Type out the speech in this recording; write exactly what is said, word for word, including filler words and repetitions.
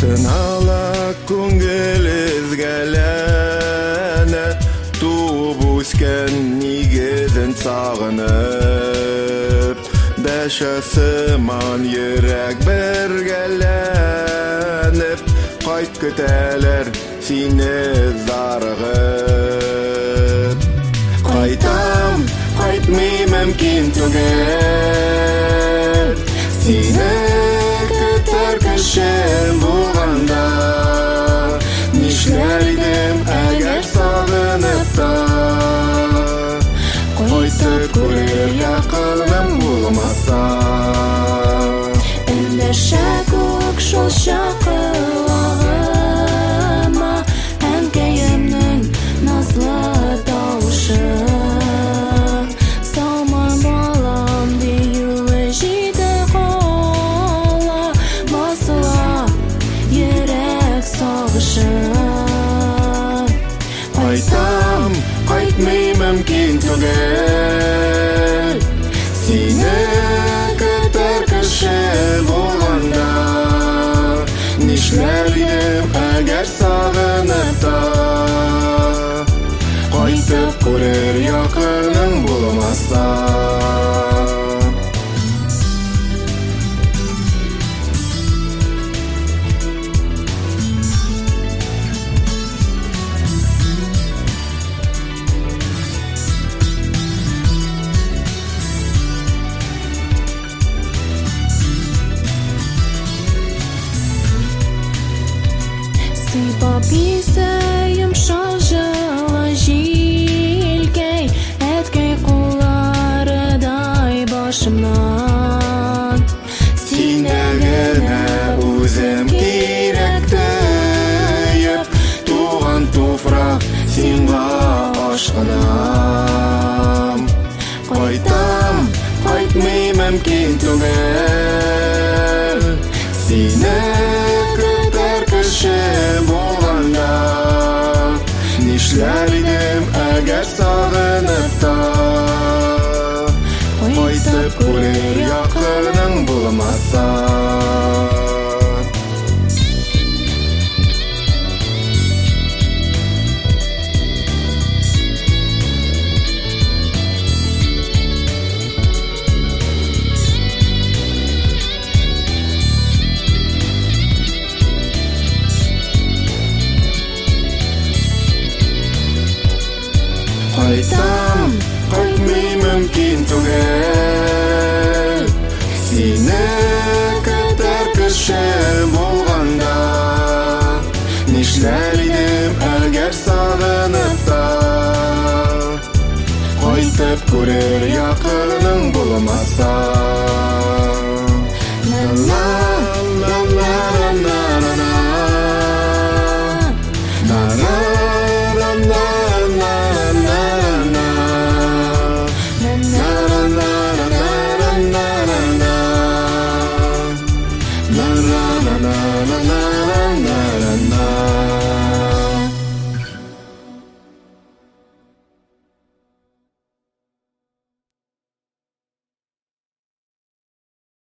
Шынала күңел ізгәләнә, туып үскән нигезен сағынып, дәшә сыман йөрәк бергәләнеп, кайт көтәләр сине зарыгып. Кайтам, кайтмый мөмкин түгел, сине көтәр кешем булганда. Нишләр идем әгәр сагынып та, кайтып күрер якыным булмаса. Эндәшә күк шул чакылагыма, әнкәемнең назлы тавышы. Салма балам диюе җиде кала, басыла йөрәк сагышы. Кайтам, кайтмый мөмкин түгел, сине көтәр кеше булганда. Нишләр идем әгәр сагынып та, кайтып күрер якыным булмаса. Сыйпап исе йомшак җылы җилкәй, әткәй кулларыдай башымнан. Сине генә үзем кирәк тойып, туган туфрак сиңа ашкынам. Кайтам, кайтмый мөмкин түгел, сине көтәр кеше булганда. Нишләр идем әгәр сагынып та, кайтып күрер якыным булмаса. Кайтам, кайтмый мөмкин түгел, сине көтәр кеше булганда. Нишләр идем әгәр сагынып та, кайтып күрер якыным булмаса.